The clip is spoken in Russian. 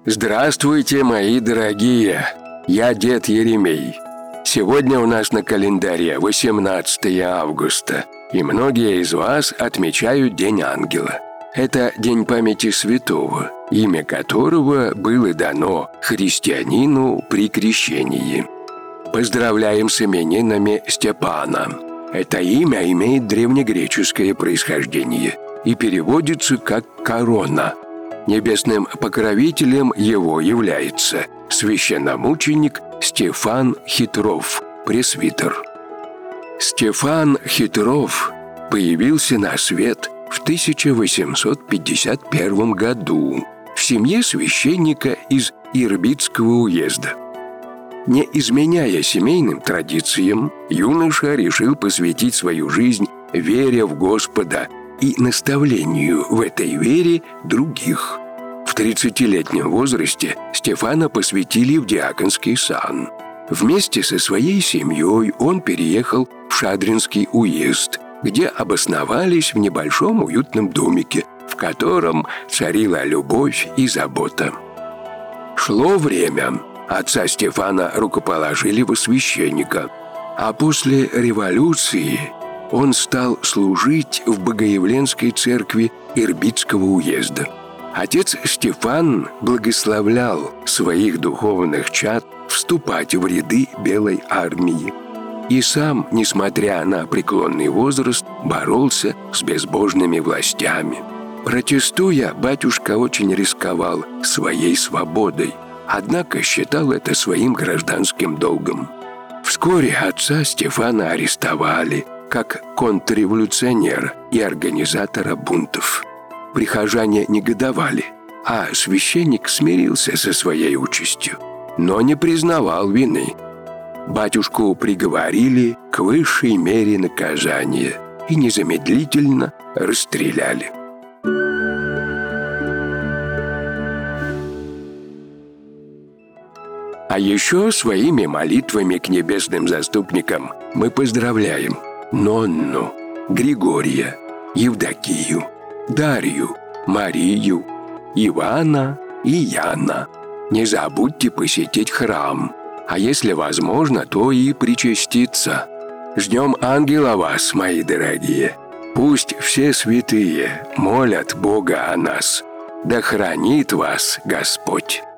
Здравствуйте, мои дорогие! Я дед Еремей. Сегодня у нас на календаре 18 августа, и многие из вас отмечают День Ангела. Это день памяти святого, имя которого было дано христианину при крещении. Поздравляем с именинами Степана. Это имя имеет древнегреческое происхождение и переводится как «корона». Небесным покровителем его является священномученик Стефан Хитров, пресвитер. Стефан Хитров появился на свет в 1851 году в семье священника из Ирбитского уезда. Не изменяя семейным традициям, юноша решил посвятить свою жизнь вере в Господа и наставлению в этой вере других. В 30-летнем возрасте Стефана посвятили в диаконский сан. Вместе со своей семьей он переехал в Шадринский уезд, где обосновались в небольшом уютном домике, в котором царила любовь и забота. Шло время. Отца Стефана рукоположили во священника, а после революции он стал служить в Богоявленской церкви Ирбитского уезда. Отец Стефан благословлял своих духовных чад вступать в ряды Белой армии. И сам, несмотря на преклонный возраст, боролся с безбожными властями. Протестуя, батюшка очень рисковал своей свободой, однако считал это своим гражданским долгом. Вскоре отца Стефана арестовали как контрреволюционера и организатора бунтов. Прихожане негодовали, а священник смирился со своей участью, но не признавал вины. Батюшку приговорили к высшей мере наказания и незамедлительно расстреляли. А еще своими молитвами к небесным заступникам мы поздравляем Нонну, Григория, Евдокию, Дарью, Марию, Ивана и Яна. Не забудьте посетить храм, а если возможно, то и причаститься. Ждем ангела вас, мои дорогие. Пусть все святые молят Бога о нас. Да хранит вас Господь.